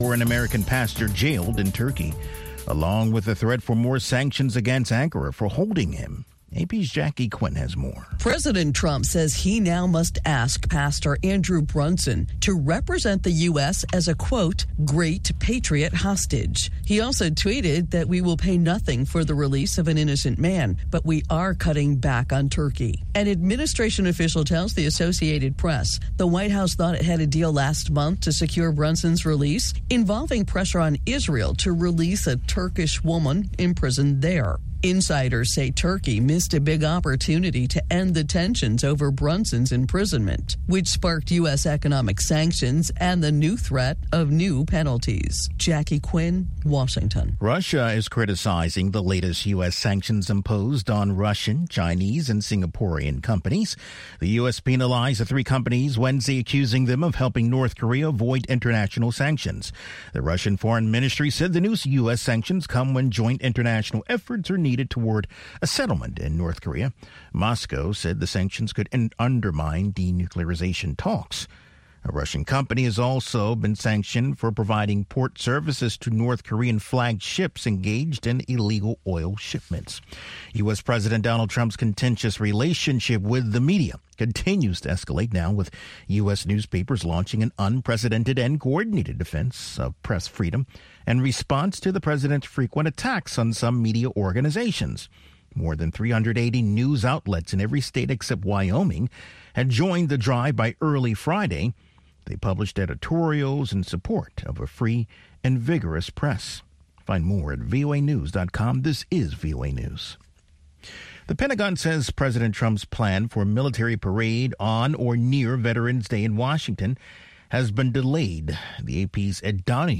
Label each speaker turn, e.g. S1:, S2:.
S1: For an American pastor jailed in Turkey, along with a threat for more sanctions against Ankara for holding him. AP's Jackie Quinn has more.
S2: President Trump says he now must ask Pastor Andrew Brunson to represent the U.S. as a, quote, great patriot hostage. He also tweeted that we will pay nothing for the release of an innocent man, but we are cutting back on Turkey. An administration official tells the Associated Press the White House thought it had a deal last month to secure Brunson's release, involving pressure on Israel to release a Turkish woman imprisoned there. Insiders say Turkey missed a big opportunity to end the tensions over Brunson's imprisonment, which sparked U.S. economic sanctions and the new threat of new penalties. Jackie Quinn, Washington.
S1: Russia is criticizing the latest U.S. sanctions imposed on Russian, Chinese, and Singaporean companies. The U.S. penalized the three companies Wednesday, accusing them of helping North Korea avoid international sanctions. The Russian Foreign Ministry said the new U.S. sanctions come when joint international efforts are needed toward a settlement in North Korea. Moscow said the sanctions could undermine denuclearization talks. A Russian company has also been sanctioned for providing port services to North Korean flagged ships engaged in illegal oil shipments. U.S. President Donald Trump's contentious relationship with the media continues to escalate now, with U.S. newspapers launching an unprecedented and coordinated defense of press freedom in response to the president's frequent attacks on some media organizations. More than 380 news outlets in every state except Wyoming had joined the drive by early Friday. They published editorials in support of a free and vigorous press. Find more at voanews.com. This is VOA News. The Pentagon says President Trump's plan for a military parade on or near Veterans Day in Washington has been delayed. The AP's Ed Donahue